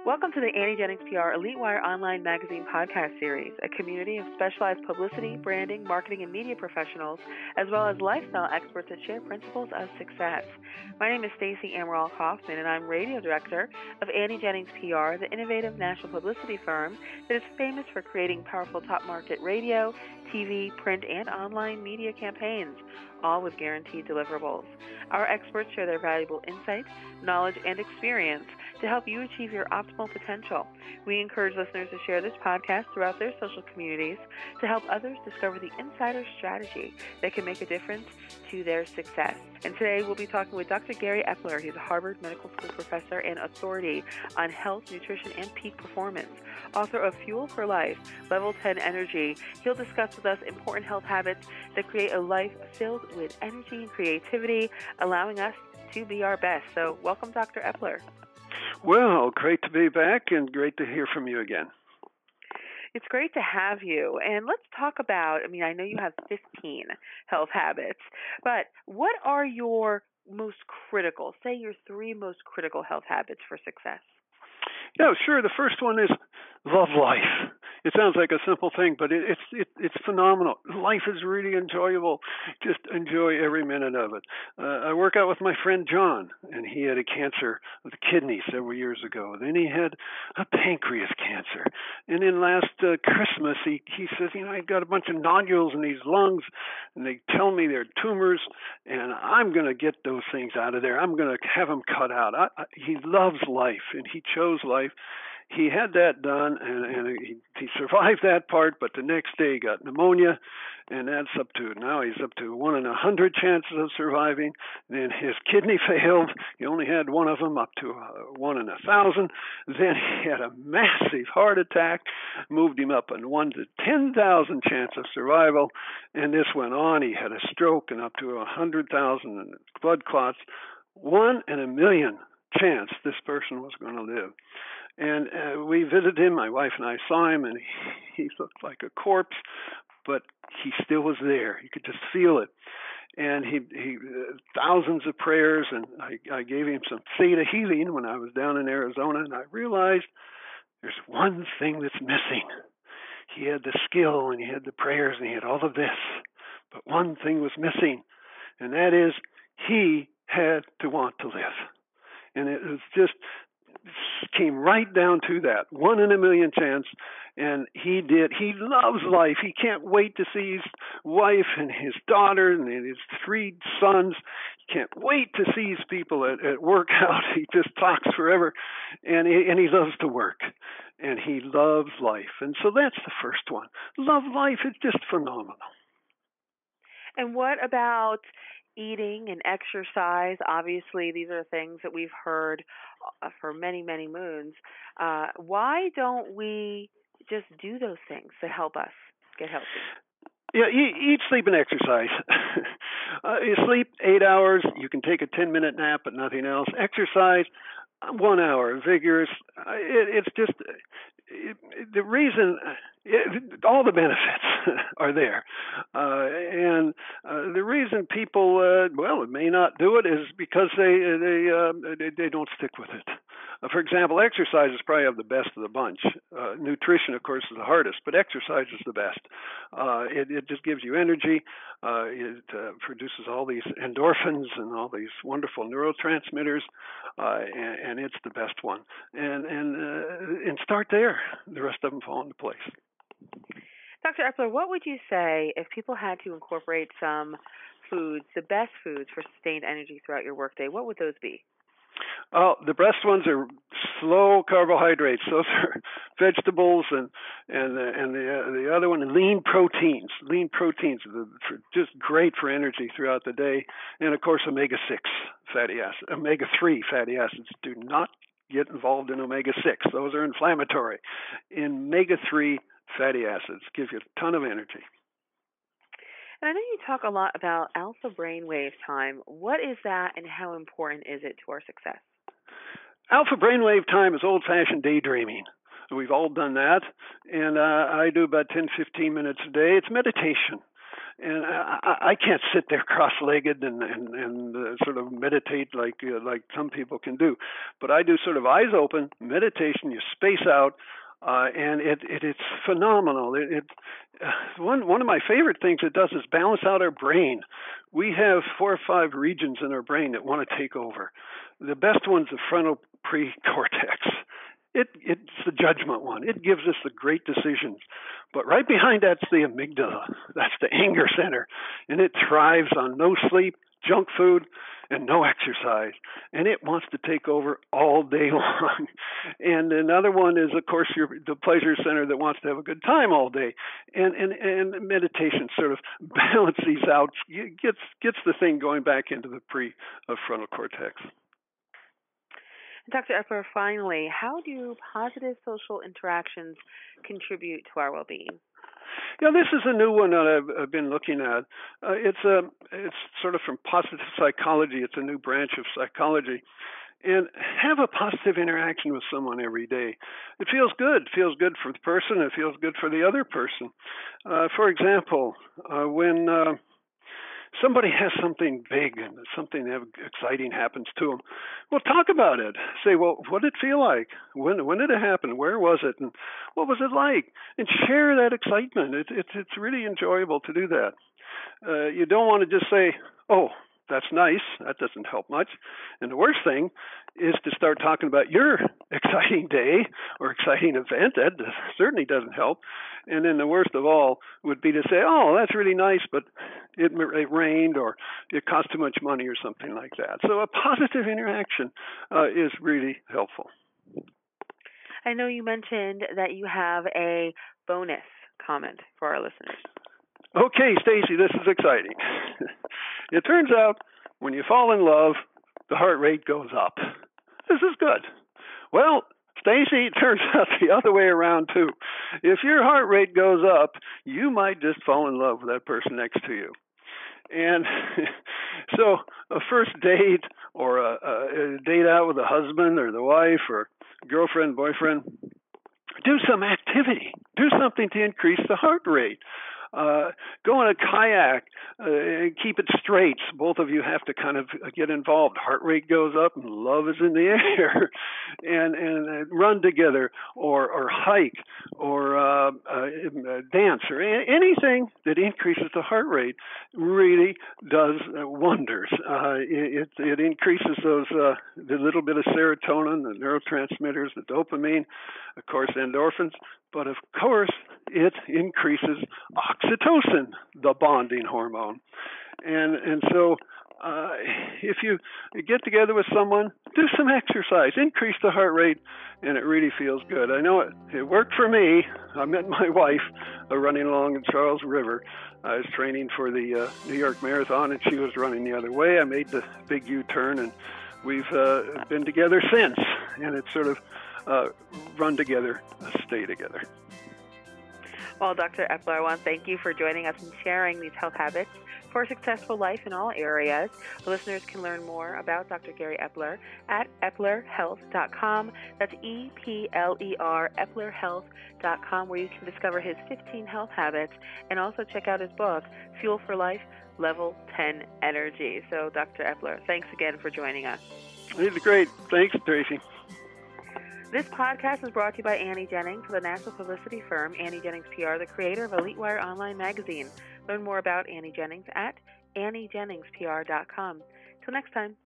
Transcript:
Welcome to the Annie Jennings PR Elite Wire Online Magazine podcast series, a community of specialized publicity, branding, marketing, and media professionals, as well as lifestyle experts that share principles of success. My name is Stacey Amaral Kaufman, and I'm radio director of Annie Jennings PR, the innovative national publicity firm that is famous for creating powerful top market radio, TV, print, and online media campaigns, all with guaranteed deliverables. Our experts share their valuable insights, knowledge, and experience to help you achieve your optimal potential. We encourage listeners to share this podcast throughout their social communities to help others discover the insider strategy that can make a difference to their success. And today we'll be talking with Dr. Gary Epler. He's a Harvard Medical School professor and authority on health, nutrition, and peak performance. Author of Fuel for Life, Level 10 Energy. He'll discuss with us important health habits that create a life filled with energy and creativity, allowing us to be our best. So welcome, Dr. Epler. Well, great to be back and great to hear from you again. It's great to have you. And let's talk about, I know you have 15 health habits, but what are your most critical, say your three most critical health habits for success? Yeah, sure. The first one is love life. It sounds like a simple thing, but it's phenomenal. Life is really enjoyable. Just enjoy every minute of it. I work out with my friend John, and he had a cancer of the kidney several years ago. Then he had a pancreas cancer. And then last Christmas, he says, I've got a bunch of nodules in these lungs, and they tell me they're tumors, and I'm going to get those things out of there. I'm going to have them cut out. He loves life, and he chose life. He had that done, and he survived that part, but the next day he got pneumonia, and that's now he's up to 1 in 100 chances of surviving. Then his kidney failed. He only had one of them, up to 1 in 1,000. Then he had a massive heart attack, moved him up in 1 to 10,000 chance of survival, and this went on. He had a stroke and up to 100,000 blood clots. 1 in a million chance this person was going to live. And we visited him, my wife and I saw him, and he looked like a corpse, but he still was there. You could just feel it. And he thousands of prayers, and I gave him some theta healing when I was down in Arizona, and I realized there's one thing that's missing. He had the skill, and he had the prayers, and he had all of this, but one thing was missing, and that is he had to want to live. And it was just came right down to that 1 in a million chance, and he did. He loves life. He can't wait to see his wife and his daughter and his 3 sons. He can't wait to see his people at workout. He just talks forever, and he loves to work, and he loves life. And so that's the first one. Love life is just phenomenal. And what about eating and exercise? Obviously, these are things that we've heard for many, many moons. Why don't we just do those things to help us get healthy? Yeah, eat, sleep, and exercise. You sleep 8 hours. You can take a 10-minute nap, but nothing else. Exercise 1 hour, vigorous. It's just the reason. All the benefits are there, and the reason people may not do it is because they don't stick with it. For example, exercise is probably of the best of the bunch. Nutrition, of course, is the hardest, but exercise is the best. It just gives you energy. It produces all these endorphins and all these wonderful neurotransmitters, and it's the best one. And start there. The rest of them fall into place. Dr. Epler, what would you say if people had to incorporate some foods, the best foods for sustained energy throughout your workday? What would those be? Oh, the best ones are slow carbohydrates. Those are vegetables, and the other one, lean proteins. Lean proteins are just great for energy throughout the day, and of course, omega-6 fatty acids. Omega-3 fatty acids do not get involved in omega-6. Those are inflammatory. Omega-3 fatty acids give you a ton of energy. And I know you talk a lot about alpha brainwave time. What is that, and how important is it to our success? Alpha brainwave time is old-fashioned daydreaming. We've all done that, and I do about 10, 15 minutes a day. It's meditation. And I can't sit there cross-legged and sort of meditate like some people can do, but I do sort of eyes open meditation. You space out, and it's phenomenal. One of my favorite things it does is balance out our brain. We have 4 or 5 regions in our brain that want to take over. The best one's the frontal precortex. It's the judgment one. It gives us the great decisions. But right behind that's the amygdala. That's the anger center. And it thrives on no sleep, junk food, and no exercise. And it wants to take over all day long. And another one is, of course, the pleasure center that wants to have a good time all day. And meditation sort of balances these out, gets the thing going back into the prefrontal cortex. Dr. Epler, finally, how do positive social interactions contribute to our well-being? Yeah, this is a new one that I've been looking at. It's sort of from positive psychology. It's a new branch of psychology. And have a positive interaction with someone every day. It feels good. It feels good for the person. It feels good for the other person. For example, when somebody has something big and something exciting happens to them, well, talk about it. Say, well, what did it feel like? When did it happen? Where was it? And what was it like? And share that excitement. It's really enjoyable to do that. You don't want to just say, oh, that's nice. That doesn't help much. And the worst thing is to start talking about your exciting day or exciting event. That certainly doesn't help. And then the worst of all would be to say, oh, that's really nice, but it rained or it cost too much money or something like that. So a positive interaction is really helpful. I know you mentioned that you have a bonus comment for our listeners. Okay, Stacy, this is exciting. It turns out when you fall in love, the heart rate goes up. This is good. Well, Stacy, it turns out the other way around, too. If your heart rate goes up, you might just fall in love with that person next to you. And so a first date or a date out with the husband or the wife or girlfriend, boyfriend, do some activity. Do something to increase the heart rate. Go on a kayak and keep it straight. Both of you have to kind of get involved. Heart rate goes up and love is in the air. and run together or hike or dance or anything that increases the heart rate really does wonders. It increases those the little bit of serotonin, the neurotransmitters, the dopamine, of course, endorphins. But of course, it increases oxytocin, the bonding hormone. And so if you get together with someone, do some exercise, increase the heart rate, and it really feels good. I know it worked for me. I met my wife running along the Charles River. I was training for the New York Marathon, and she was running the other way. I made the big U-turn, and we've been together since. And it's sort of run together, stay together. Well, Dr. Epler, I want to thank you for joining us and sharing these health habits for a successful life in all areas. The listeners can learn more about Dr. Gary Epler at eplerhealth.com. That's EPLER, eplerhealth.com, where you can discover his 15 health habits and also check out his book, Fuel for Life, Level 10 Energy. So, Dr. Epler, thanks again for joining us. It's great. Thanks, Tracy. This podcast is brought to you by Annie Jennings, the national publicity firm Annie Jennings PR, the creator of EliteWire Online magazine. Learn more about Annie Jennings at AnnieJenningsPR.com. Till next time.